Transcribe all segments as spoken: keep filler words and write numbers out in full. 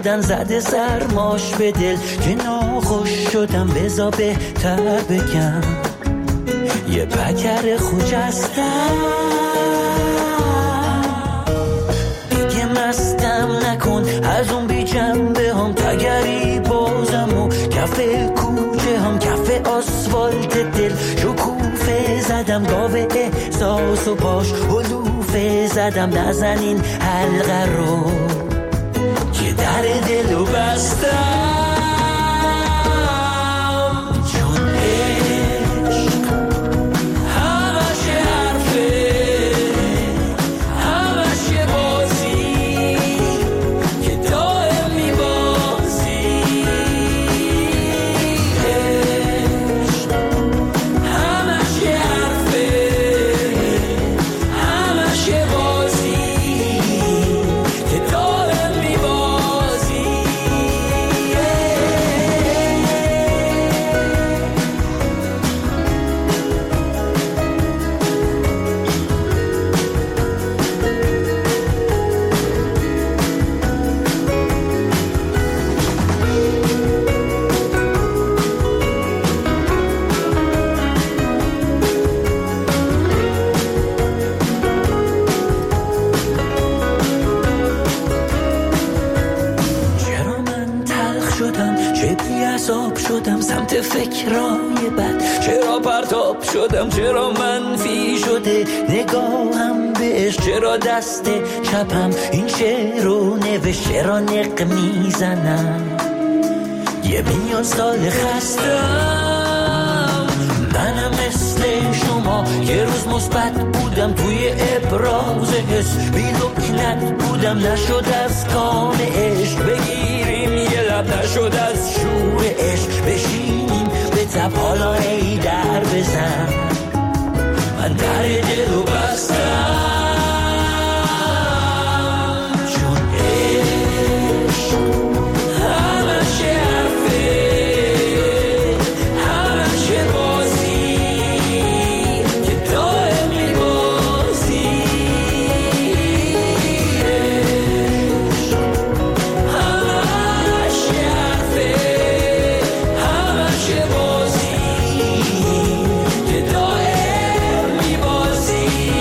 شدن زده سرماش به دل که ناخوش شدم بزا بهتر بگم یه پکر خجستم دیگه مستم نکن از اون بی جنبه هم تگری بازم و کف کوچه هم کف آسفالت دل شکوفه زدم گاوه احساس و باش حلوفه زدم نزن این حلقه رو که در دلو بستم فکرای بد چرا پرتاب شدم چرا منفی شده نگاهم بهش چرا دست چپم این شعر رو نوشت چرا نق میزنم یه میلیون سال خستم منم مثل شما یه روز مثبت بودم توی ابراز حس بی لکنت بودم نشد از کام عشق بگیریم یه لب نشد از شور عشق بشینیم به تب حالا ای در بزن من در دلو بستم چون عشق همش حرفه همش بازی که دائم میبازی عشق همش حرفه همش بازی که دائم میبازی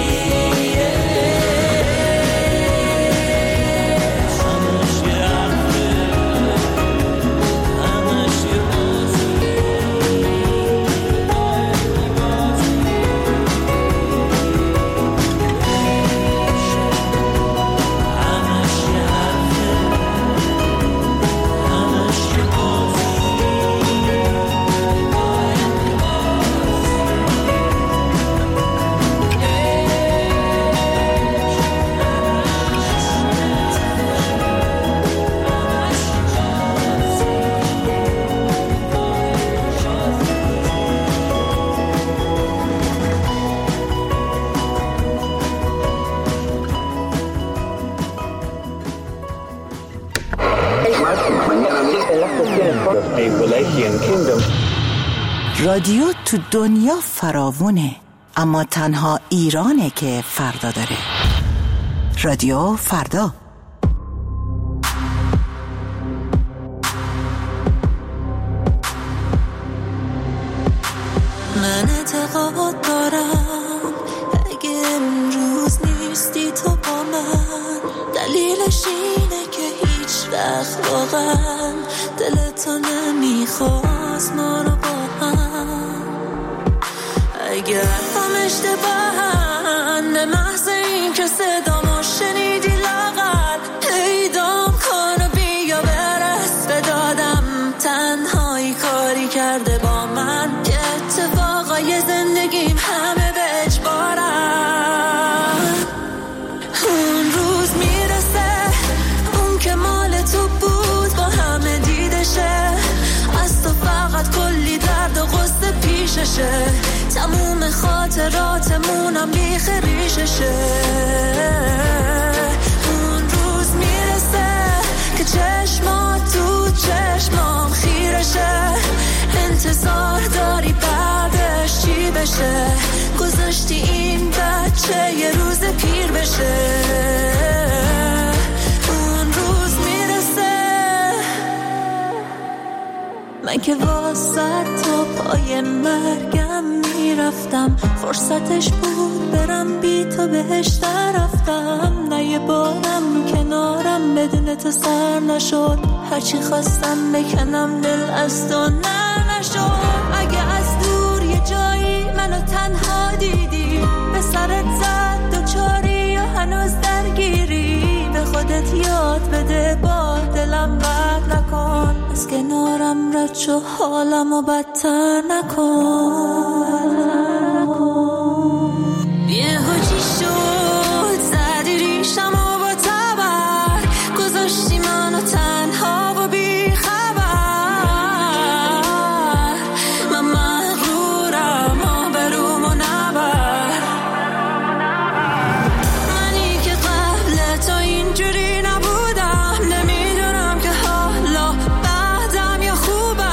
رادیو تو دنیا فراوونه اما تنها ایرانه که فردا داره. رادیو فردا. من اعتقاد دارم اگه امروز نیستی تو با من دلیلش اینه که هیچ وقت واقعا دلتو نمیخواست ما رو با هم اگر هم اشتباهن به محض این که صدامو شنیدی لاغر پیدام کن و بیا برس به دادم تنهایی کاری کرده با من که اتفاقای زندگیم همه به اجبارم اون روز میرسه اون که مال تو بود با همه دیدشه از تو فقط کلی درد و غصه پیششه تموم خاطراتمونم بیخ ریششه اون روز میرسه که چشمات تو چشمام خیرشه انتظار داری بعدش چی بشه گذاشتی این بچه یه روز پیر بشه اون روز میرسه من که واسه تا پای مرگم میرفتم، فرصتش بود برم بی تو بهش رفتم. نه یه بارم کنارم بدون تو سر نشد، هرچی خواستم بکنم دل از تو نه نشد. اگه از دور یه جایی منو تنها دیدی، به سرت زد دوچاری یا هنوز درگیری، به خودت یاد بده با دلم بد نکن، از کنارم رد شو حالمو بدتر نکن. یه هوچی شد زدی ریشمو با تبر، گذاشتی منو تنها و بی خبر. من مغرورم آبرومو نبر، منی که قبل تو اینجوری نبودم، نمیدونم که حالا بعدم یا خوبم.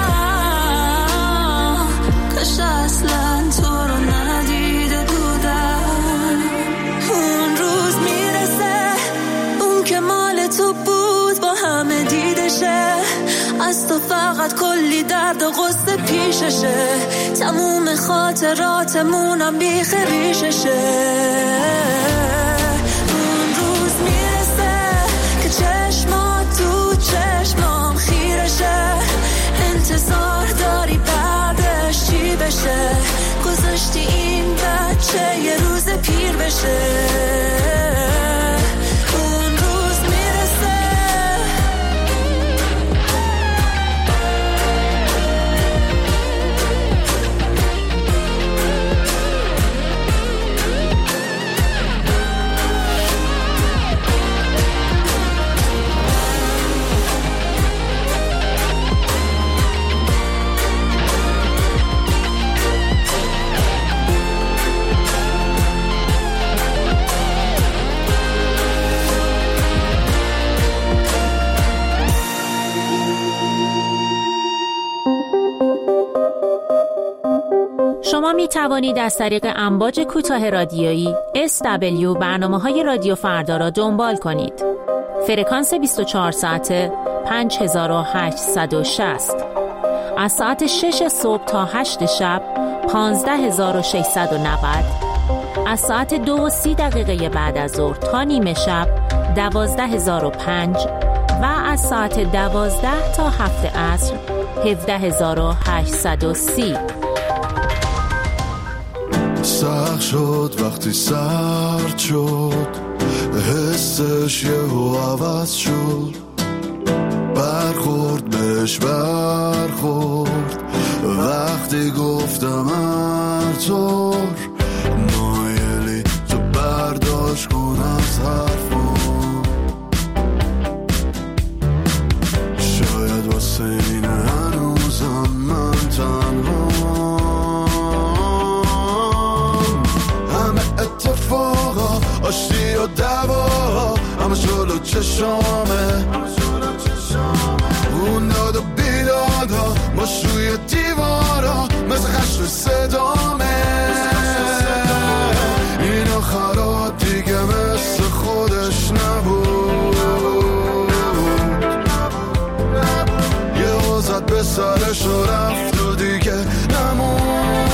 کاش اصلا تو رو ندیده بودم. اون روز میرسه اون که مال تو بود با همه دیدشه، از تو فقط کلی درد و غصه پیششه، تموم خاطراتمونم بیخ ریششه. اون روز میرسه که چشمات تو چشمام خیرشه، انتظار داری بعدش چی بشه، گذاشتی این بچه یه روز پیر بشه. اون روز میرسه شما می توانید از طریق امواج کوتاه رادیویی اس دبلیو برنامه‌های رادیو فردا را دنبال کنید. فرکانس بیست و چهار ساعته پنج هزار و هشتصد و شصت، از ساعت شش صبح تا هشت شب پانزده هزار و ششصد و نود، از ساعت دو و سی دقیقه بعد از ظهر تا نیمه شب دوازده هزار و پنج و از ساعت دوازده تا هفت عصر هفده هزار و هشتصد و سی. سخت شد وقتی سرد شد، حسش یهو عوض شد، برخورد بهش برخورد وقتی گفتم هر طور مایلی تو برداشت کن از حرفم، شاید واسه این هنوزم من تنها، اتفاقا آشتی و دوا همه جلو چشامه، اون داد و بیدادا ماش روی دیوارا مثل خشت صدامه، این آخرات دیگه مثل خودش نبود، یه وزد به سرش و رفت و دیگه نمون.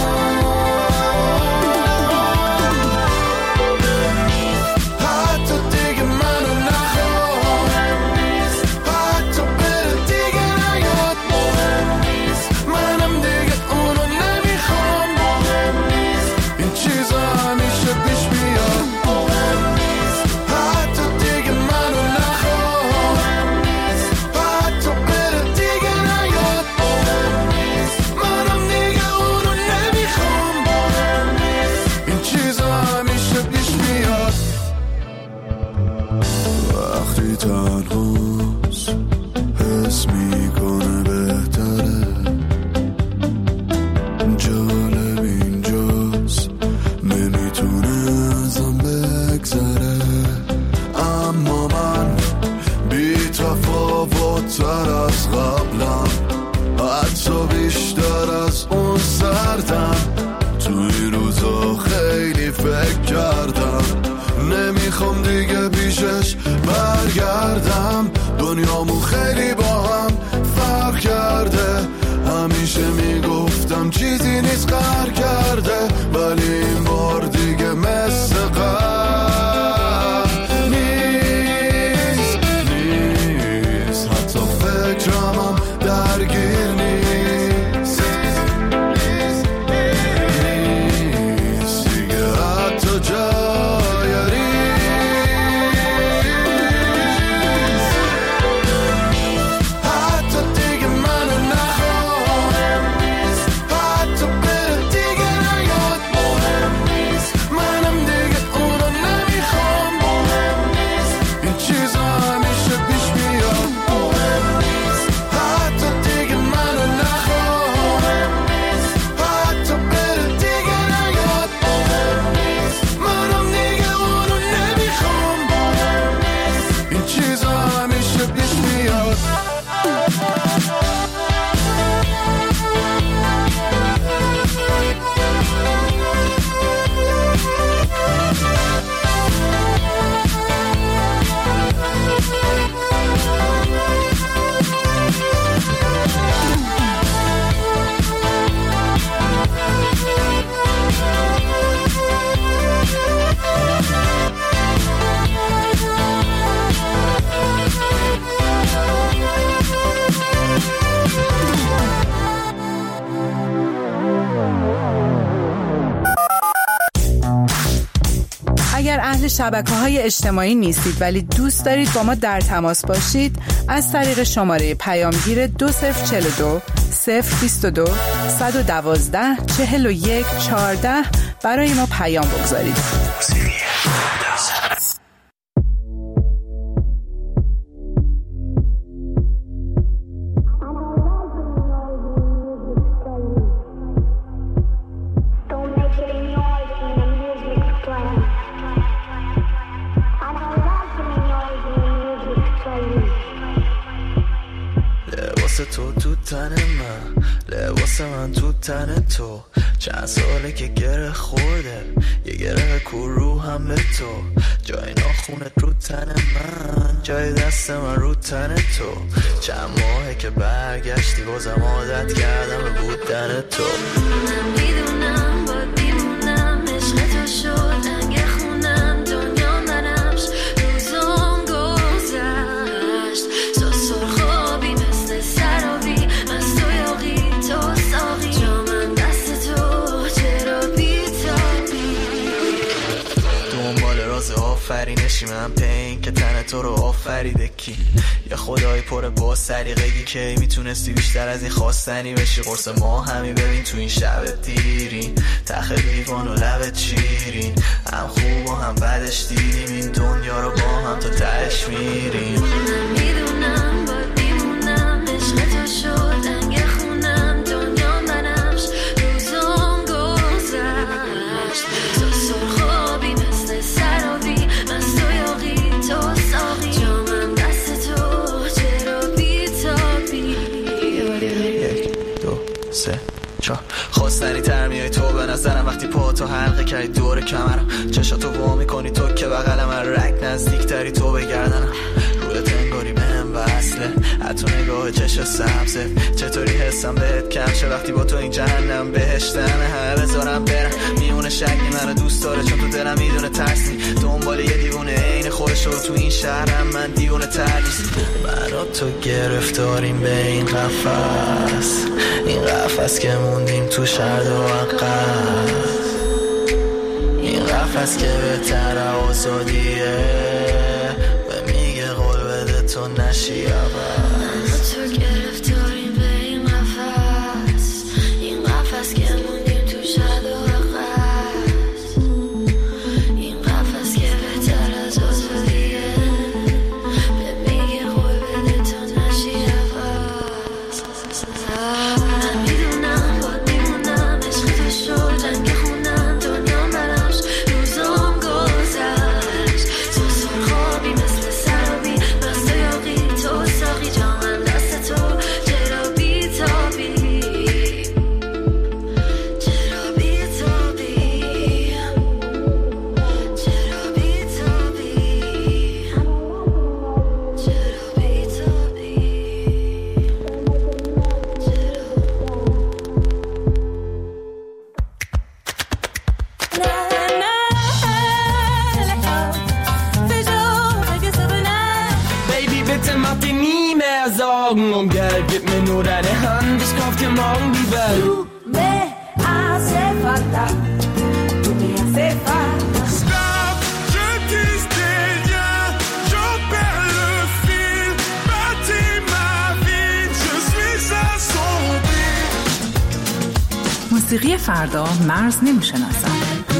تر از قبلم، حتی بیشتر از اون سردم، تو این روزا خیلی فکر کردم، نمیخوام دیگه پیشش برگردم، دنیامو خیلی با هم فرق کرده، میگفتم چیزی نیست قهر کرده، ولی این بار دیگه مثل قهر نیست نیست حتی فکرم هم درگیر نیست نیست دیگه حتی جای ریز، حتی دیگه منو نخواه، حتی بره دیگه نیاد، مهم نیست منم دیگه اونو نمیخوام، مهم نیست این چیزا همیشه پیش میاد، مهم نیست حتی دیگه منو نخواه، حتی بره دیگه نیاد، مهم نیست منم دیگه اونو نمیخوام، مهم نیست این چیزا همیشه پیش میاد. اگر اهل شبکه‌های اجتماعی نیستید ولی دوست دارید با ما در تماس باشید، از طریق شماره پیامگیر دو صفر چهل و دو صفر بیست و دو صد و دوازده چهل و یک چهارده برای ما پیام بگذارید. لباس تو تو تن من، لباس من تو تن تو، چند ساله که گره خورده، یه گره کو رو هم به تو، جای ناخونت رو تن من، جای دست من رو تن تو، چند ماهه که برگشتی بازم عادت کردم به بودن تو. من میدونم با دیمونم عشق تو شد رنگ خونم، دنیا منمش روزم گذشت، تو سرخابی مثل سرابی، من سویاقی تو ساقی، جا من دست تو چرا بیتابی، دنبال راز آفرینشی من پین که تن تو رو آفریده کی، یه خدای پر با سریقگی که میتونستی بیشتر از این خواستنی بشی، قرص ما همی ببین تو این شب دیرین، تخت لیوان و لبت شیرین، هم خوب و هم بدش دیدیم این دنیا رو با هم تا تهش میریم. من میدونم با دیمونم عشق تو شد رنگ خونم، دنیا منمش روزم گذشت، تو سرخابی مثل سرابی، من سویاقی تو ساقی، جا من دست تو چرا بیتابی. یک دو سه چهار خواستنی تر میای تو به نظرم، وقتی پا تو حلقه کردی دور کمرم، چشاتو وا میکنی تو که بغل من، رک نزدیک تری تو بگردنم، رویت انگاری بهم وصله، حتی نگاه چش سبزت، چطوری حسم بهت کم شه وقتی با تو این جهنم بهشتمه، همه بذارم برم میونه شکلی منو دوست داره، چون تو دلم میدونه ترسی، دنبال یه دیوونه عین خودشو تو این شهرم، من دیوونه تر نیست، من و تو گرفتاریم به این قفس، این قفس که موندیم تو شرد و عقب، این قفس که بهتر آزادیه، به میگه قول بده تو نشی عوض، من و تو گرفتاریم به این قفس، این قفس که موندیم تو شرد و عقب، این قفس که بهتر از آزادیه، به میگه قول بده تو نشی عوض. من میدونم با دیمونم عشق تو شد رنگ خونم، دنیا منمش روزم گذشت، تو سرخابی مثل سرابی، من سویاقی تو ساقی، جا موسیقی فردا مرز نمیشناسد.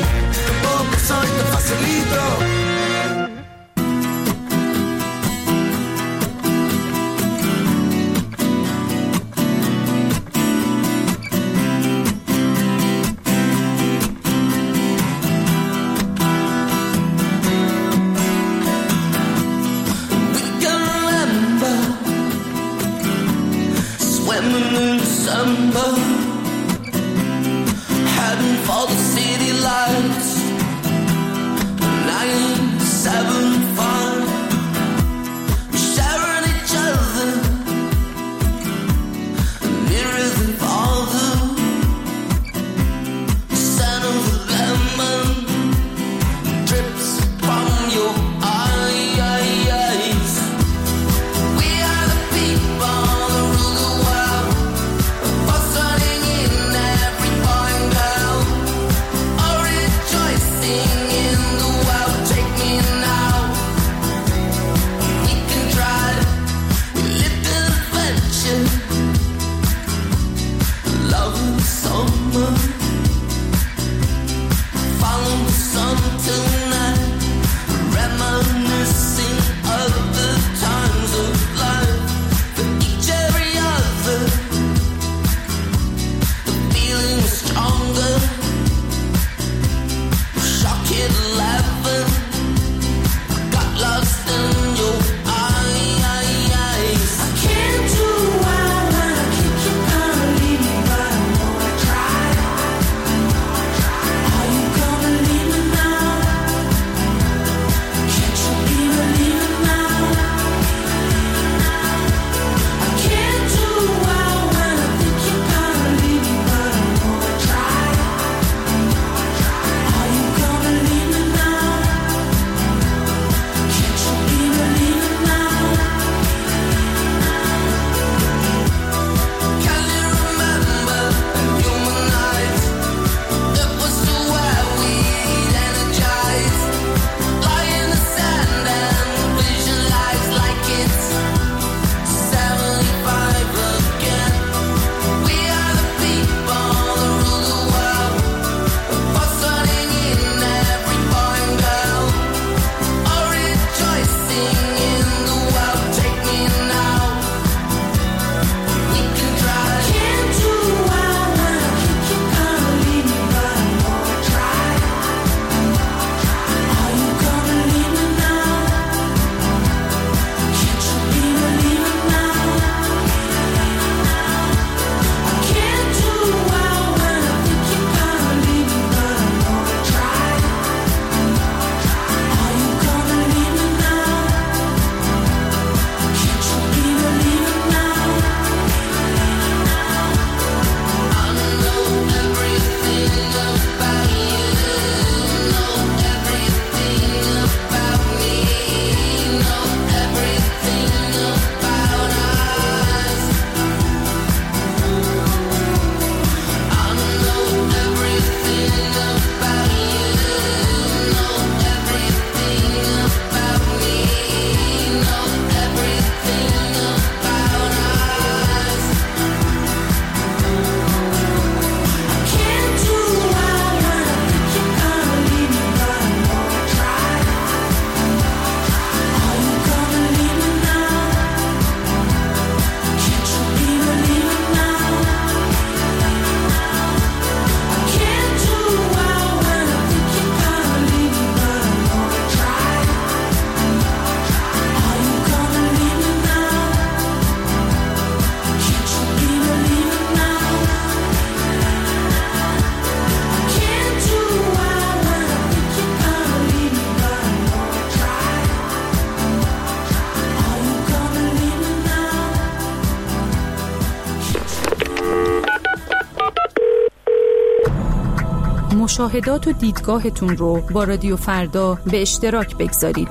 مشاهدات و دیدگاهتون رو با رادیو فردا به اشتراک بگذارید.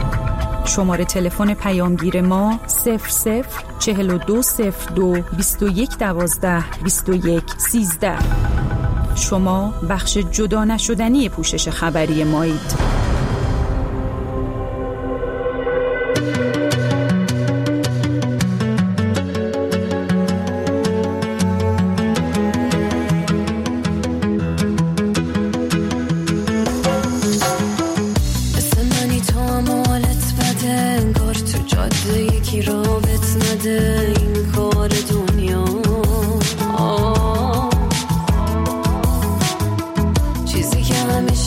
شماره تلفن پیامگیر ما صفر صفر چهل و دو صفر دو بیست و یک دوازده بیست و یک سیزده. شما بخش جدا نشدنی پوشش خبری مایید.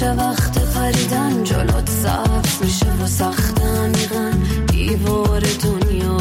همیشه وقت پریدن جلوت سبز میشه و سخت عمیقاً دیوار دنیا.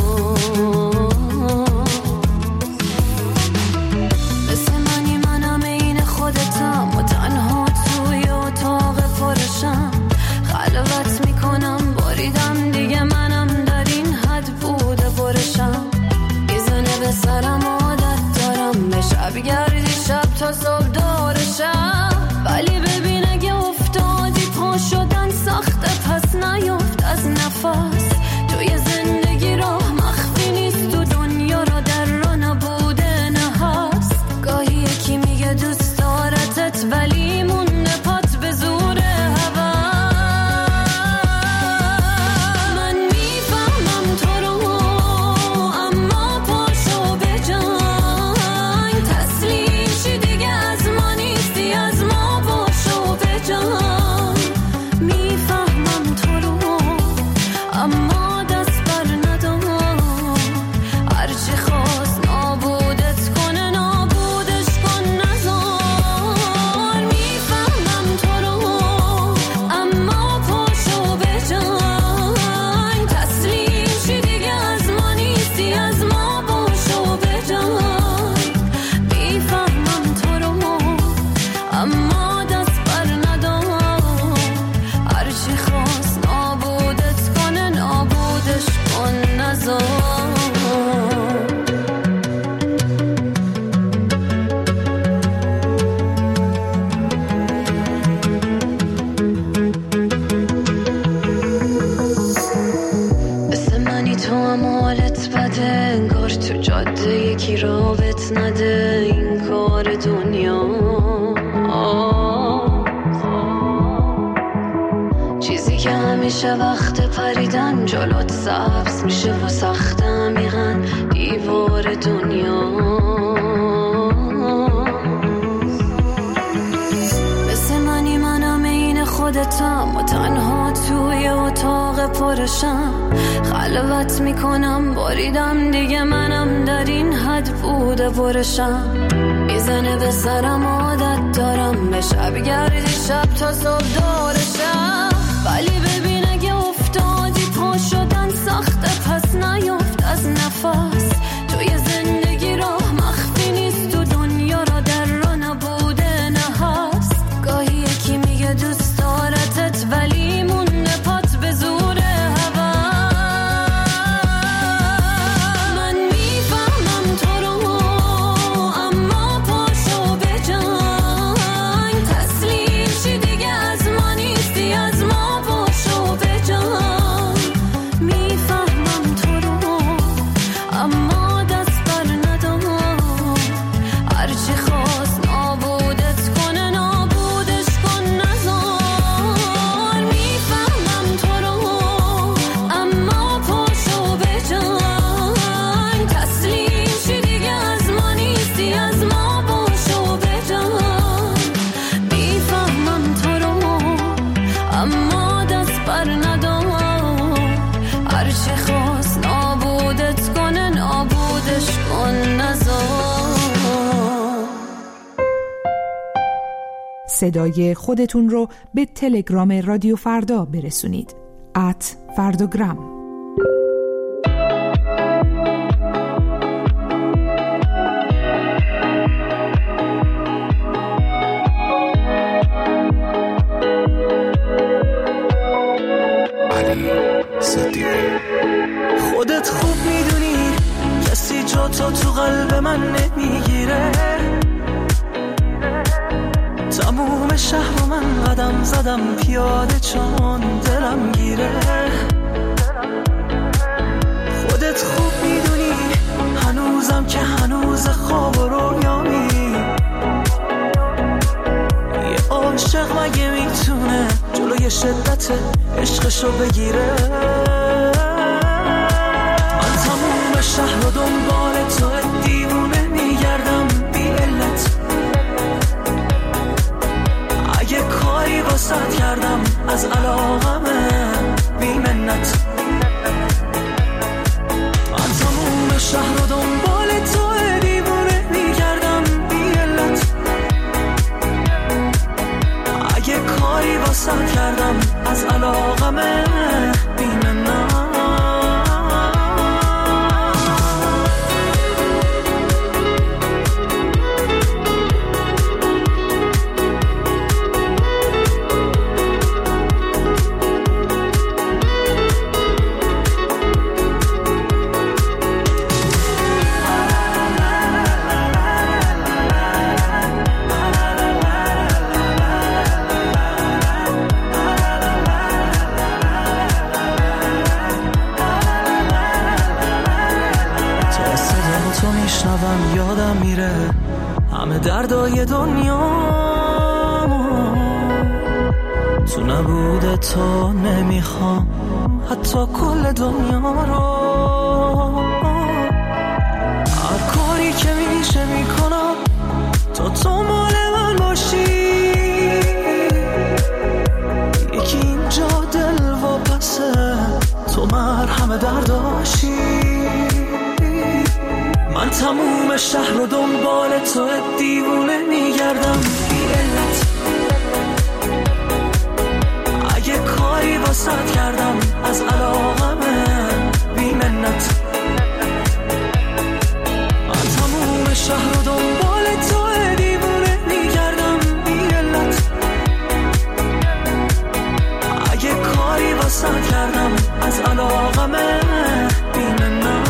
مثل منی منم این خودتم و تنها توی اتاق پرشم خلوت میکنم باریدم دیگه منم در این حد بوده برشم میزنه به سرم عادت دارم به شب گردی شب تا صبح دارشم ولی ببین اگه افتادی پا شدن سخته پس نیفت از نفس توی زندگی راه مخفی نیست تو دنیا را در را نبوده نه هست گاهی یکی میگه دوست دارتت ولی مونده پات به زور هوا. من میفهمم تو رو اما پاشو به جنگ تسلیم شی دیگه از ما نیستی از ما پاشو به جنگ. میفهمم تو رو اما دست بر ندار هرچی خواست نابودت کنه نابودش کن نزار. میفهمم تو رو اما پاشو به جنگ تسلیم شی دیگه از ما نیستی از ما پاشو به جنگ. میفهمم تو رو اما دست بر ندار هرچی خواست نابودت کنه نابودش کن نزار. مثل منی تو هم حالت بده انگار تو جاده یکی رابط نده این کار دنیا. چیزی که همیشه وقت پریدن جلوت سبز میشه و سخت عمیقاً دیوار دنیا. مثل منی منم این خودتم و تنها توی اتاق پرشم خلوت میکنم باریدم دیگه منم در این حد بوده برشم میزنه به سرم عادت دارم به شب گردی شب تا صبح دارشم ولی ببین اگه افتادی پا شدن سخته پس نیفت از نفس توی زندگی راه مخفی نیست تو دنیا را در را نبوده نه هست گاهی یکی میگه دوست دارتت ولی مونده پات به زور هوا. من میفهمم تو رو اما پاشو به جنگ تسلیم شی دیگه از ما نیستی از ما پاشو به جنگ. میفهمم تو رو اما دست بر ندار هرچی خواست نابودت کنه نابودش کن نزار. میفهمم تو رو اما پاشو به جنگ تسلیم شی دیگه از ما نیستی از ما پاشو به جنگ. میفهمم تو رو اما دست بر ندار هرچی خواست نابودت کنه نابودش کن نزار. صدای خودتون رو به تلگرام رادیو فردا برسونید ات فردوگرام. علی صدیقی. خودت خوب میدونی کسی جا تو تو قلب من نمیگیره تموم شهر و من قدم زدم پیاده چون دلم گیره. خودت خوب میدونی هنوزم که هنوز خواب و رویامی یه عاشق مگه میتونه جلوی شدت عشقشو بگیره. من تموم شهر و دنبال تو دیوونه میگردم بی علت اگه کاری واسط کردم از علاقمه بی منت. من تموم شهر و دنبال تو دیوونه میگردم بی علت اگه همه دردای دنیا تو نبوده تو نمیخوام حتی کل دنیا رو. هر کاری که میشه میکنم تا تو مال من باشی. یکی اینجا دل و پسه تو مرهم درداشی. من تموم شهر رو دنبال تو دیوونه میگردم بی علت. اگه کاری واسط کردم از علاقمه بی منت. من تموم شهر رو دنبال تو دیوونه میگردم بی علت. اگه کاری واسط کردم از علاقمه بی منت.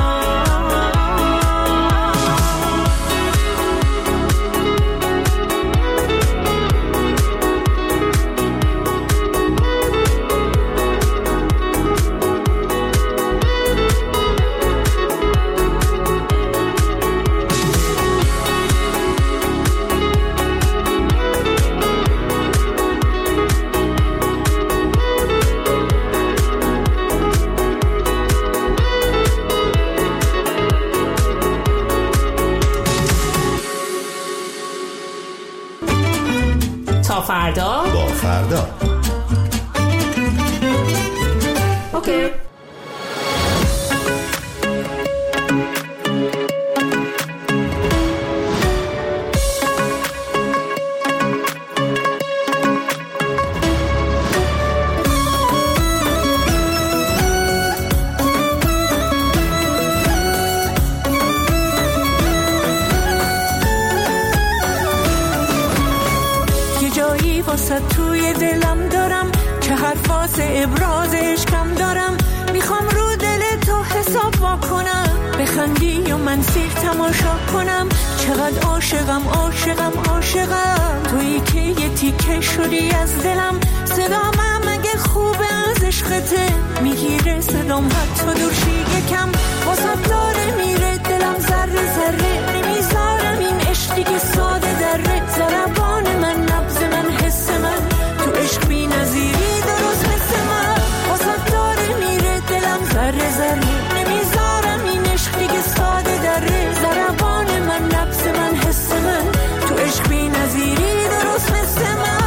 تا فردا با فردا. اوکی. توی دلم دارم که حرف واسه ابراز عشقم دارم. میخوام رو دل تو حساب واکنم بخندی و من سیر تماشا کنم. چقدر عاشقم عاشقم عاشقم تویی که یه تیکه شدی از دلم. صدام اگه خوبه از عشقته میگیره صدام حتی دورشی یکم. واسه داره میره دلم ذره ذره نمیذارم این عشقی که ساده دره. ضربان من نبض من حس من تو عشق بی نظیری درست مثل من. واسه داره میره دلم ذره ذره نمیذارم این عشقی که ساده دره. ضربان من نبض من حس من تو عشق بی نظیری درست مثل من.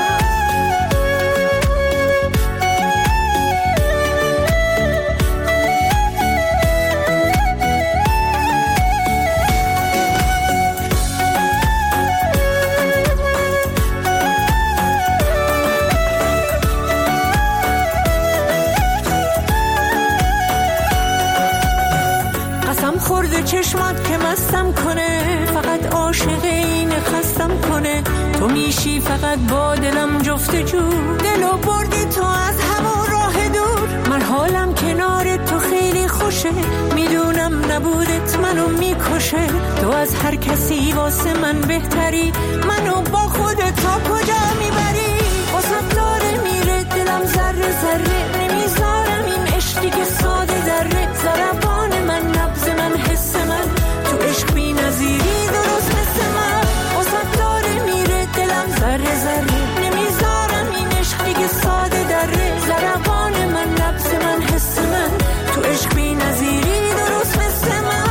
چشمات که مستم کنه فقط عاشق این خستم کنه. تو میشی فقط با دلم جفتجو. دلو بردی تو از همون راه دور. من حالم کنار تو خیلی خوشه. میدونم نبودت منو میکشه. تو از هر کسی واسه من بهتری. منو با خودت تا کجا میبری. واسه داره میره دلم ذره ذره نمیذارم این عشقی که ساده دره. ضربان من نبض من حس من تو عشق بی نظیری درست مثل من. واسه داره میره دلم ذره ذره نمیذارم این عشقی که ساده دره. ضربان من نبض من حس من تو عشق بی نظیری درست مثل من.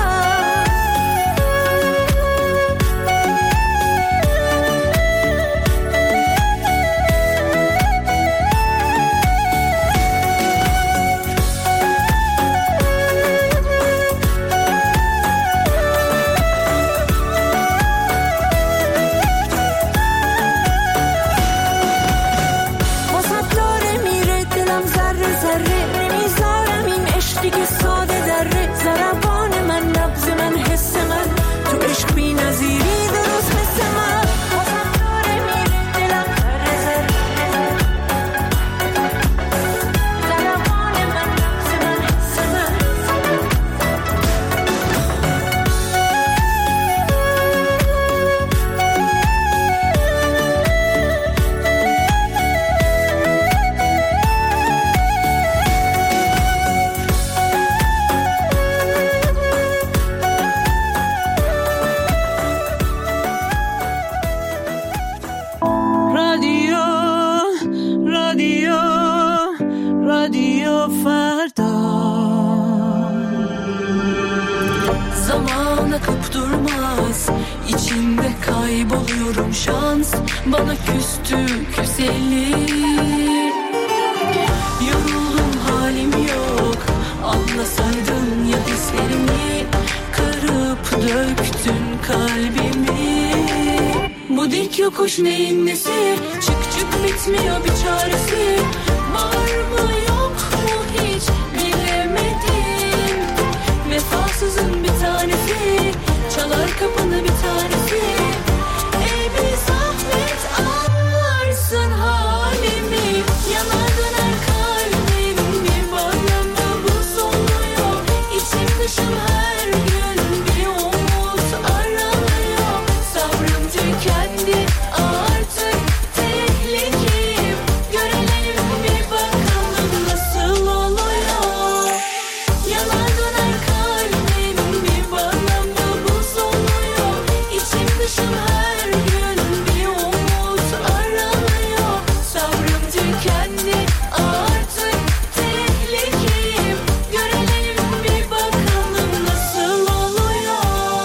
İçinde kayboluyorum, şans bana küstü güzelim. Yoruldum, halim yok, anlasaydın ya hislerimi. Kırıp döktün kalbimi. Bu dik yokuş neyin nesi? Çık çık bitmiyor bir çaresi. Var mı yok mu hiç bilemedim. Vefasızın bir tanesi, çalar kapını bir tanesi. Ey bir zahmet anlarsın halimi. Yanar döner kalbim, bir bağlamda buz oluyor. İçim dışım her gün bir umut aranıyor. Sabrım tükendi artık, tehlikeyim. Görelim bir bakalım nasıl oluyor. Yanar döner kalbim, bir bağlamda buz oluyor. İçim dışım her gün bir umut aranıyor. Sabrım tükendi artık, tehlikeyim. Görelim bir bakalım nasıl oluyor.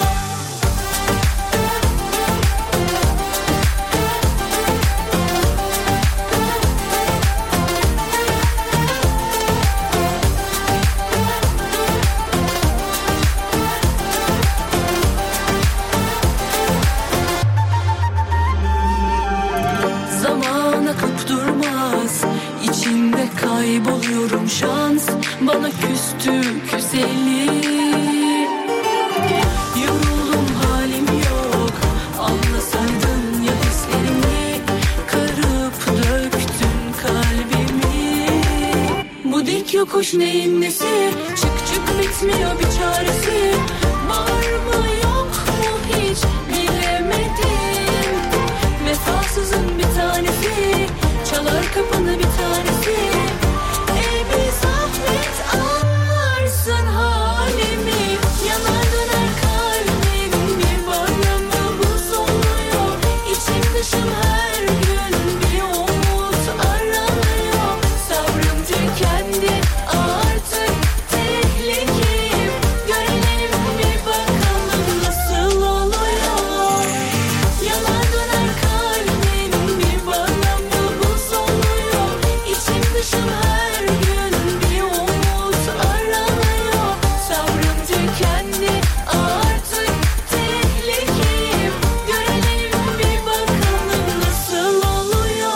Zaman akıp durmaz, içinde kayboluyorum, şans bana küstü güzelim. Yoruldum, halim yok, anlasaydın ya hislerimi. Kırıp döktün kalbimi. Bu dik yokuş neyin nesi? Çık çık bitmiyor bir çaresi. Var mı yok mu hiç bilemedim. Vefasızın bir tanesi, çalar kapını bir tanesi. Ey bir zahmet anlarsın halimi. Yanar döner kalbim, bir bağlamda buz oluyor. İçim dışım her gün bir umut aranıyor. Sabrım tükendi artık, tehlikeyim. Görelim bir bakalım nasıl oluyor. Yanar döner kalbim, bir bağlamda buz oluyor. İçim dışım her gün bir umut aranıyor. Sabrım tükendi artık, tehlikeyim. Görelim bir bakalım nasıl oluyor.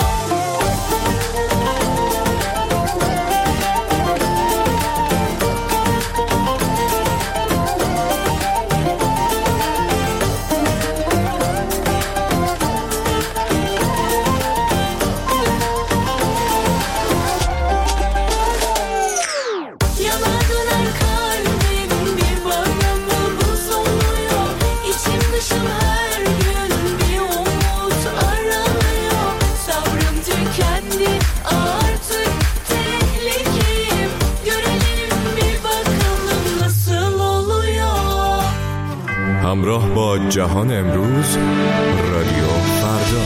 Yanar döner kalbim, bir bağlamda buz oluyor. İçim dışım her gün bir umut aranıyor. Sabrım tükendi artık, tehlikeyim. Görelim bir bakalım nasıl oluyor. همراه با جهان امروز رادیو فردا.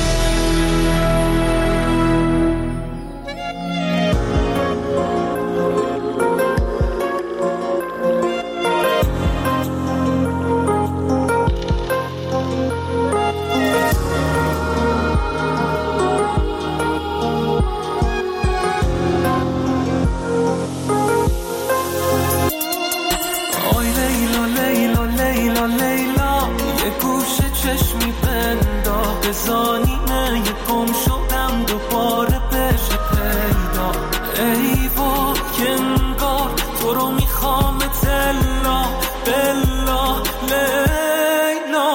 آی لیلا لیلا لیلا لیلا، یه گوشه چشمی بندا. بزانیمه یه گم شدم دوباره بشه پیدا. ای با که انگار تو رو میخوام تلا بلا. لیلا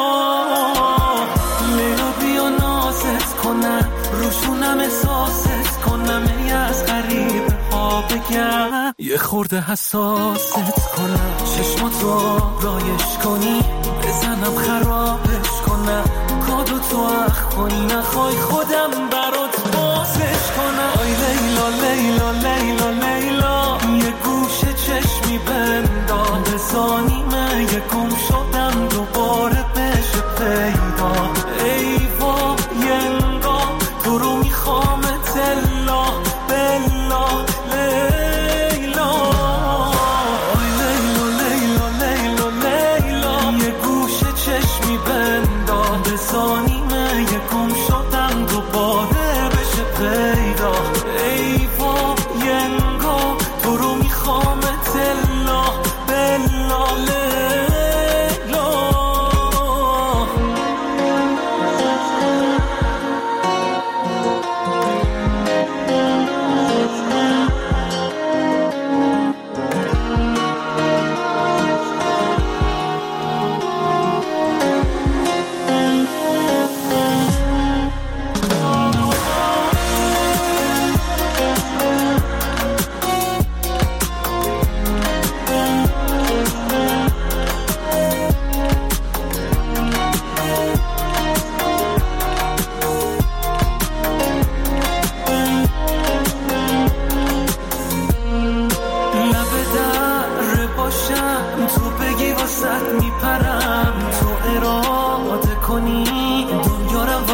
لیلا بیا نازت کنم، روشونم احساست کنم. ای از غریبه ها بگم، یه خورده حساست کنم. چشماتو رایش کنی، بزنم خرابش کنم. کادو تو اخ کنی، نخوای خودم برات بازش کنم. آی لیلا لیلا لیلا لیلا، یه گوشه چشمی بندا. بزانیمه یه گم شدم دوباره بشه پیدا. ای وا یه انگار تو رو میخوام تلا بلا. لیلا آی لیلا لیلا لیلا لیلا، یه گوشه چشمی بندا.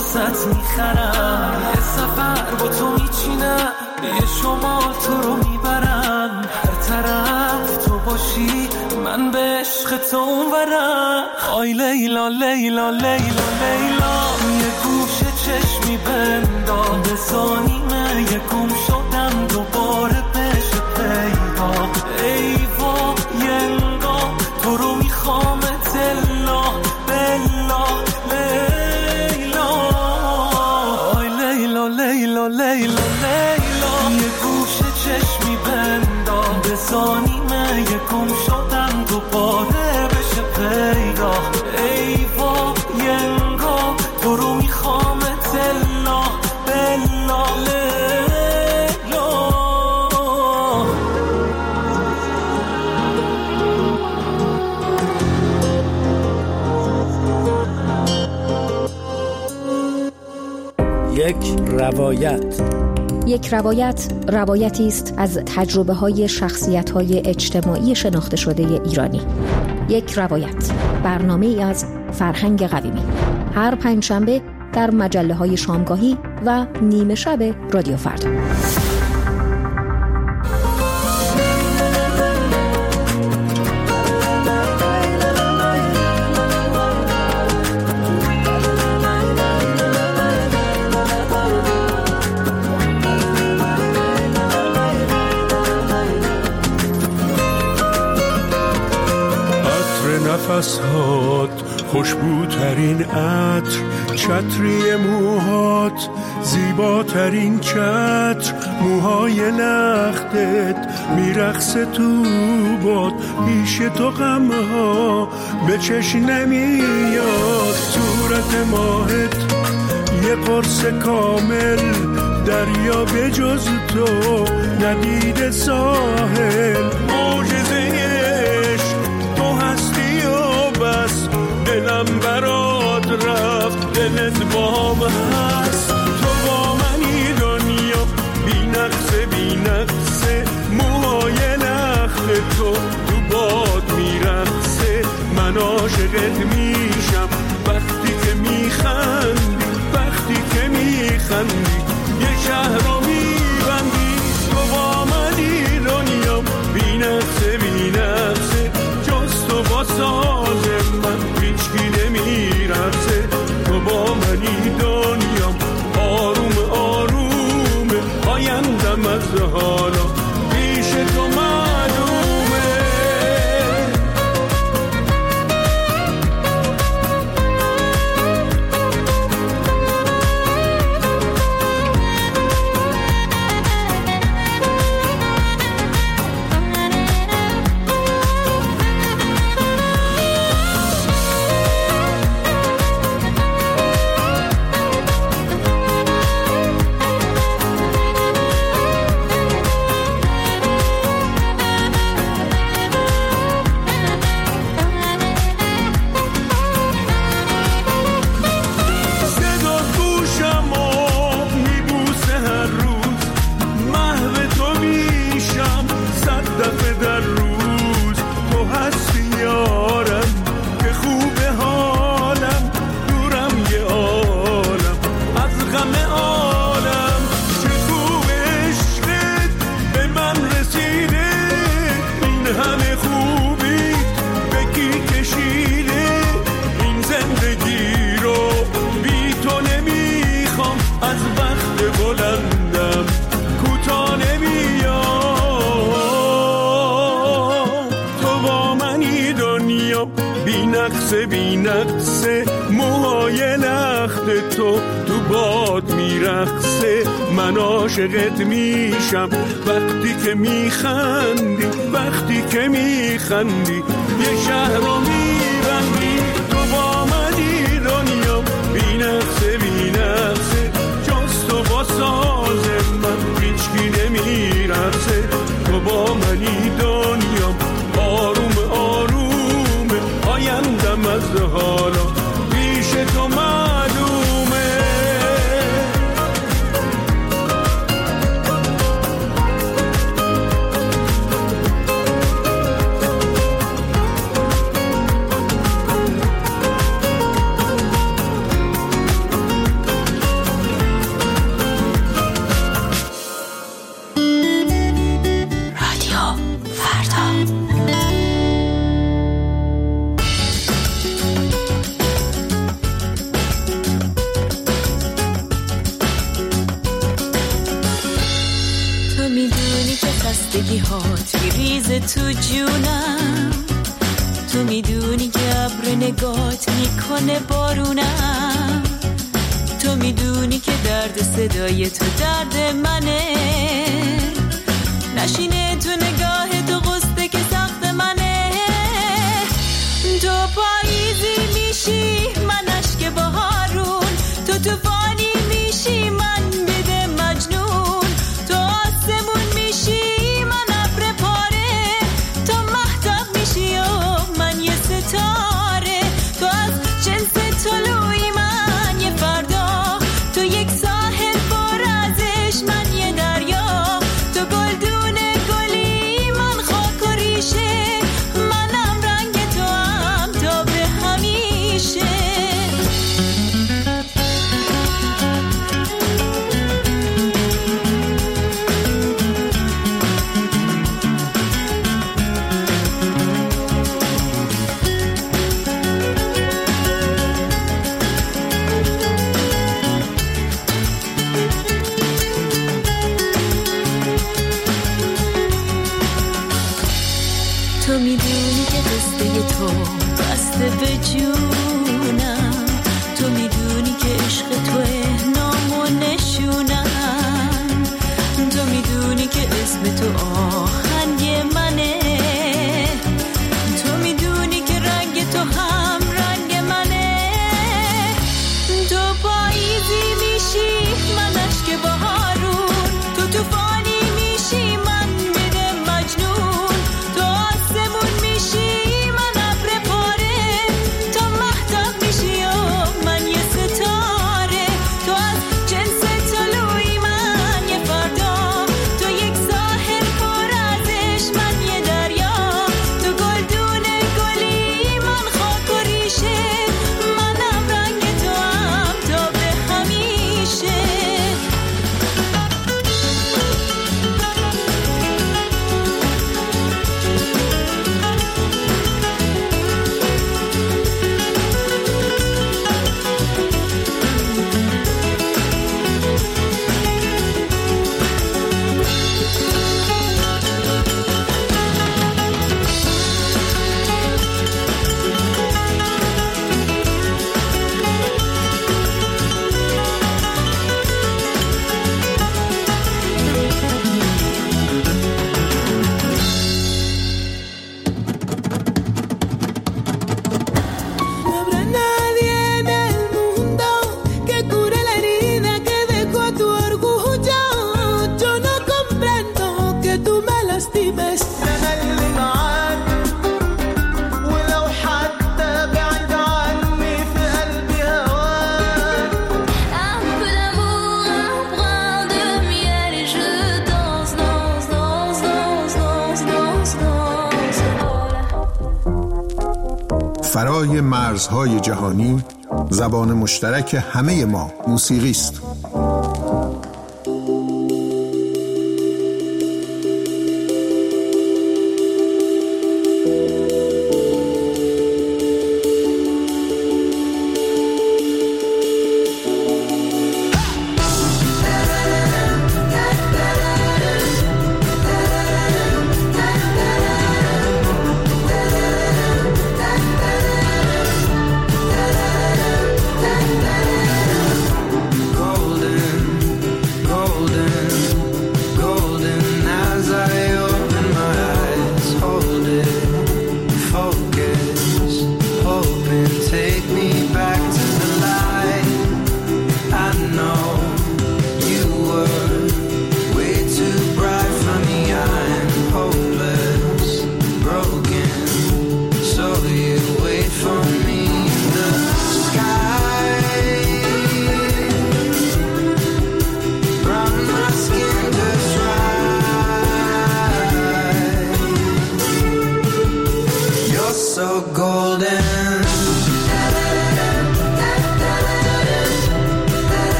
واسط میخرم، یه سفر با تو میچینم، یه شمال تو رو میبرم، هر طرف تو باشی من به عشق تو اونورم. آی لیلا لیلا لیلا لیلا، یه گوشه چشمی بندام بزانیمه، یه گم شدم دوباره بشه پیدا. ای وا یه نگاه تو رو میخوام تلا بلا لیلا. آی لیلا لیلا لیلا لیلا، یه گوشه چشمی بندام بزانیمه، یه گم شدم دوباره بشه پیدا. ای وا یه نگاه تو رو میخوام تلا بلا لیلا. یک روایت. یک روایت روایتی است از تجربه های شخصیت های اجتماعی شناخته شده ایرانی. یک روایت، برنامه ای از فرهنگ قویمی، هر پنجشنبه در مجله های شامگاهی و نیمه شب رادیو فردا. نفس‌هات خوشبوترین عطر، چتری موهات زیباترین چتر، موهای لختت میرقصه تو باد، پیش تو غمها به چشم نمیاد، صورت ماهت یه قرص کامل، دریا به جز تو ندید ساحل، معجزه بس دلم برات رفت، دلت با من هست، تو با منی دنیا بی نقصه بی نقصه، موهای لخت تو تو باد میرقصه، من عاشقت میشم وقتی که میخندی، وقتی که میخندی یه شهر رو میبندی، تو با منی دنیا بی نقصه بی نقصه، جز تو با ساز من هیچکی نمیرسه، تو با منی دنیام آروم آروم، آیندم از حالا پیش تو معلومه. بی نقصه موهای لخت تو تو باد میرقصه، من عاشقت میشم وقتی که میخندی، وقتی که میخندی یه شهر رو میبندی، تو با منی دنیا بی نقصه بی نقصه، جز تو با ساز من هیچکی نمیرقصه، تو با منی دنیا آروم آروم، آیندم از حالا پیش تو معلومه. خشکی هات میریزه تو جونم، تو میدونی که ابر نگات میکنه بارونم، تو میدونی که درد صدای تو درد منه، نشینه تو نگاه تو قصده که سخت منه، تو پاییزی میشی من اشک بهارون، تو توفانی میشی من بده مجنون، تو آسمون میشی من ابر پاره، تو مهتاب میشی و من یه ستاره، تو از جنس طلوعی من یه فردا، تو یک ساحل پر ازش من یه دریا، تو گلدون گلی من خاک و ریشه، منم رنگ تو هم تا به همیشه. تو میدونی که قصه تو بسته به جونم، تو میدونی که عشق توه نام و نشونم، تو میدونی که اسم تو آهنگ منه، تو میدونی که رنگ تو هم رنگ منه، تو پاییزی میشی من اشک بهارون، تو توفانی میشی من بده مجنون، تو آسمون میشی من ابر پاره، تو مهتاب میشی و من یه ستاره، تو از جنس طلوعی من یه فردا، تو یک ساحل پر ازش من یه دریا، تو گلدون گلی من خاک و ریشه، منم رنگ تو هم تا به همیشه. No habrá nadie en el mundo que cure la herida que dejó tu orgullo. Yo no comprendo que tú me lastimes. أنا اللي معاك ولو حتى بعد عني في قلبي هواك. Un peu d'amour, un brin de miel et je danse, danse, danse, danse, danse, danse, danse. فرای مرزهای جهانی، زبان مشترک همه ما موسیقی است. Go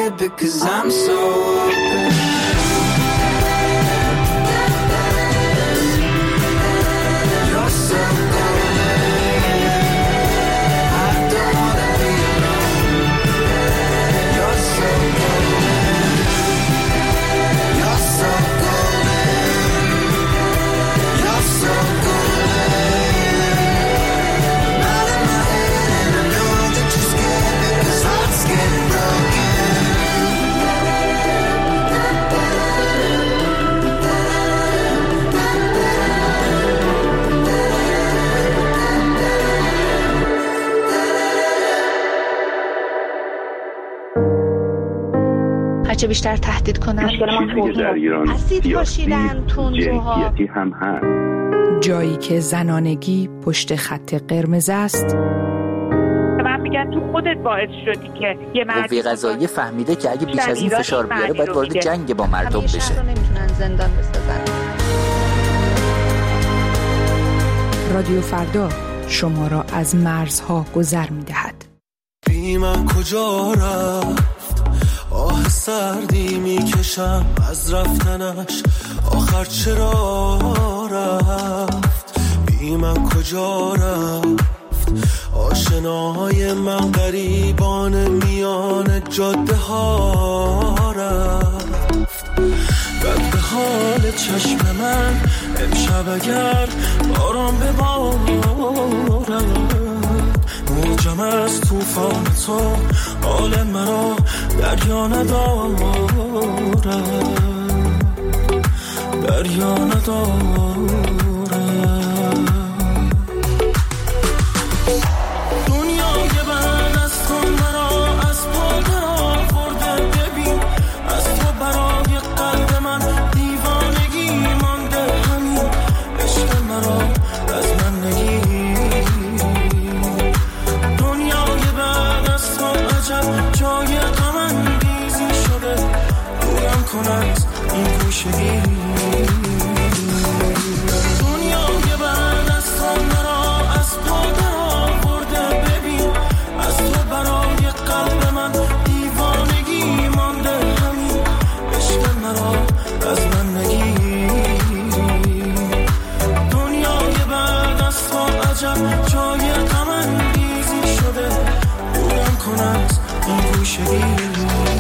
scared because I'm so open. You're so golden. I don't wanna be alone. You're so golden. You're so golden. You're so golden. Out of my head and I know that you're scared because hearts get broken. هرچه بیشتر تهدید کنن چیزی که در ایران سیاسی جنسیتی هم هست. جایی که زنانگی پشت خط قرمز است. من میگم تو خودت باعث شدی که یه مرد قوه قضاییه فهمیده که اگه بیش از این فشار بیاره باید وارد جنگ با مردم بشه. همیشه نمیتونن زندان بسازن. رادیو فردا شما را از مرزها گذر می‌دهد. بی من کجا رفت؟ آه سردی میکشم از رفتنش، آخر چرا رفت؟ بی من کجا رفت؟ آشناهای من غریبان میان جاده ها رفت. رد حال چشم من امشب اگر باران ببارد، موجم از توفان تو حال مرا دریا ندارد، دریا ندارد. دنیای بعد از تو مرا از پا در آورده، ببین از تو برای قلب من دیوانگی مانده، همین عشق مرا از من نگیر. دنیای بعد از تو عجب جای غم انگیزی شده، دورم کن از این گوشگی. دنیای بعد از تو مرا از پا در آورده، ببین از تو برای قلب من دیوانگی مانده، همین عشق مرا از من نگیر. دنیای بعد از تو عجب جای غم انگیزی شده، دورم کن از این گوشگی.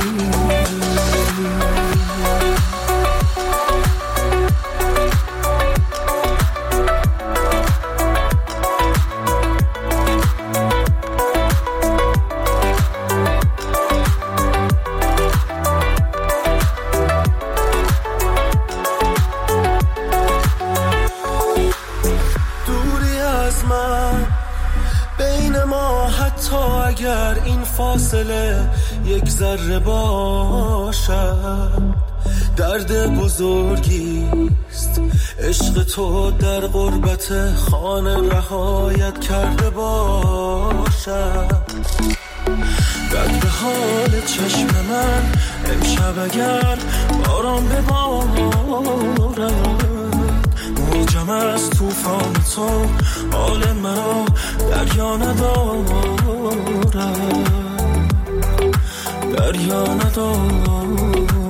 اگر این فاصله یک ذره باشد، درد بزرگیست عشق تو در غربت خانه رهایت کرده باشد. رد حال چشم من امشب اگر باران ببارد، موجم از توفان تو حال مرا دریا ندارد، دریا ندارد.